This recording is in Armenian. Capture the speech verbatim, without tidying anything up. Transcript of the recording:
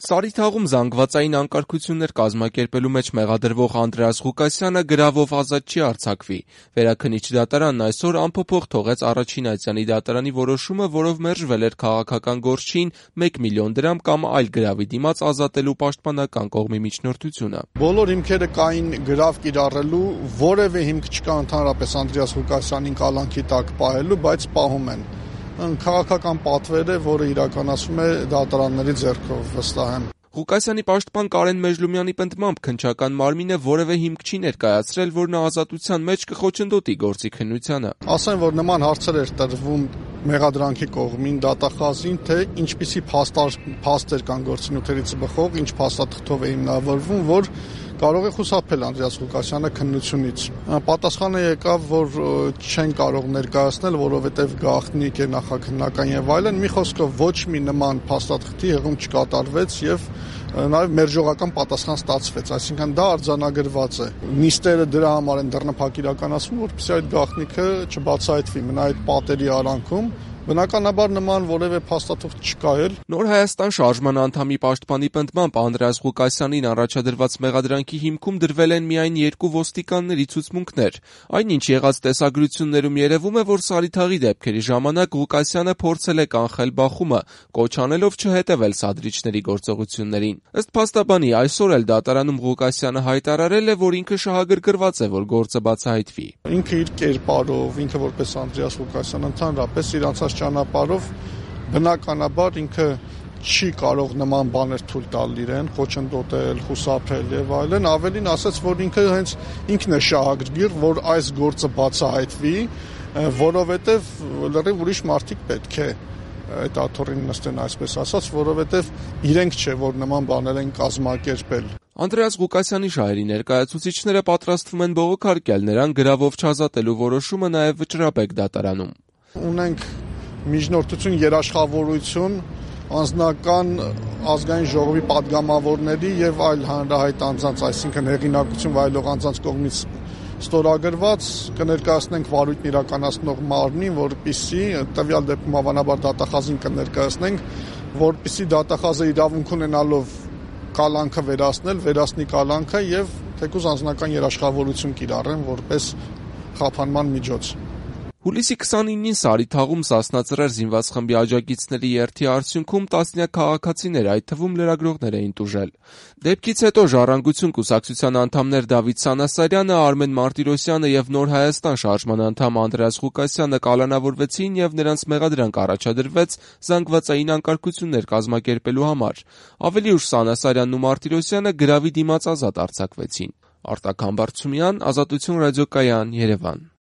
Սարիթաղում զանգվածային անկարգություններ կազմակերպելու մեջ մեղադրվող Անդրեաս Ղուկասյանը գրավով ազատ չի արձակվի։ Վերաքննիչ դատարանն այսօր անփոփոխ թողեց առաջին այցյանի դատարանի որոշումը, որով մերժվել էր քաղաքական գործչին մեկ միլիոն դրամ կամ այլ գրավի դիմաց ազատելու պաշտպանական կողմի միջնորդությունը։ Բոլոր հիմքերը կային գրավ կիրառելու, որևէ հիմք չկա ընդհանրապես Անդրեաս Ղուկասյանին կալանքի տակ պահելու, բայց պահում են։ Քաղաքական պատվեր է, որը իրականացվում է դատարանների ձեռքով, վստահ եմ։ Ղուկասյանի պաշտպան Կարեն Մեժլումյանի պնդմամբ քննչական մարմինը որևէ հիմք չի ներկայացրել, որ նա ազատության մեջ կխոչընդոտի գործի քննությանը։ Ասեմ, որ նման հարցեր էր տրվում մեղադրանքի կողմին, դատախազին, թե ինչպիսի փաստեր կան գործունեությունից բխող, ինչ փաստաթղթով է հիմնավորվում, որ կարող է խուսափել Անդրեաս Ղուկասյանը քննությունից։ Պատասխանը եկավ, որ չեն կարող ներկայացնել, որովհետև գաղտնիք է նախաքննական եւ այլն։ Մի խոսքով ոչ մի նման փաստաթղթի հեղում չկատարվեց եւ նաեւ մերժողական պատասխան ստացվեց, այսինքն դա արձանագրված է։ Նիստերը դրա համար են դռնափակ իրականացվում, որպեսզի այդ գաղտնիքը չբացահայտվի, մնա այդ պատերի արանքում։ Բնականաբար նման որևէ փաստաթուղթ չկա էլ։ Նոր Հայաստան շարժման անդամի պաշտպանի պնդմամբ Անդրեաս Ղուկասյանին առաջադրված մեղադրանքի հիմքում դրվել են միայն երկու ոստիկանների ցուցմունքներ։ Այնինչ եղած տեսագրություններում երևում է, որ Սարիթաղի դեպքերի ժամանակ Ղուկասյանը փորձել է կանխել բախումը, կոչ անելով չհետևել սադրիչների գործողություններին։ Ըստ փաստաբանի, այսօր էլ դատարանում Ղուկասյանը հայտարարել է, որ ինքը շահագրգռված է, որ գործը բացահայտվի։ Ինքը իր կերպարով, ինքը որպես Անդրեաս Ղուկասյան ընդհանրապես իր ճանապարհով բնականաբար ինքը չի կարող նման բաներ թույլ տալ իրեն, խոչընդոտել, խուսափել եւ այլն, ավելին ասաց, որ ինքը հենց ինքն է շահագրգիռ, որ այս գործը բացահայտվի, որովհետեւ լրիվ ուրիշ մարդիկ պետք է այդ աթոռին նստեն, այսպես ասած, որովհետեւ իրենք չէ, որ նման բաներ են կազմակերպել։ Անդրեաս Ղուկասյանի շահերի ներկայացուցիչները պատրաստվում են բողոքարկել նրան գրավով չազատելու որոշումը նաեւ Վճռաբեկ դատարանում։ Ունենք միջնորդություն, երաշխավորություն, անձնական ազգային ժողովի падգամավորների եւ այլ հանրահայտ անձանց, այսինքն հեղինակություն վայելող անձանց կողմից ստորագրված կներկայացնենք վարույթն իրականացնող մարմնին, որպիսի տվյալ դեպքում հավանաբար դատախազին կներկայացնենք, որպիսի դատախազը իրավունք ունենալով կալանքը վերացնել, վերացնի կալանքը եւ թեկուզ անձնական երաշխավորություն կիրառեն որպես խափանման միջոց։ Հուլիսի քսանինին Սարիթաղում Սասնա Ծռեր զինված խմբի աջակիցների երթի արդյունքում տասնյակ քաղաքացիներ, այդ թվում լրագրողներ էին տուժել։ Դեպքից հետո Ժառանգություն կուսակցության անդամներ Դավիթ Սանասարյանը, Արմեն Մարտիրոսյանը եւ Նոր Հայաստան շարժման անդամ Անդրեաս Ղուկասյանը կալանավորվեցին եւ նրանց մեղադրանք առաջադրվեց զանգվածային անկարգություններ կազմակերպելու համար։ Ավելի ուշ Սանասարյանն ու Մարտիրոսյանը գրավի դիմաց ազատ արձակվեցին։ Արտակ Համբարձումյան, Ազատություն ռադիոկայան, Երևան։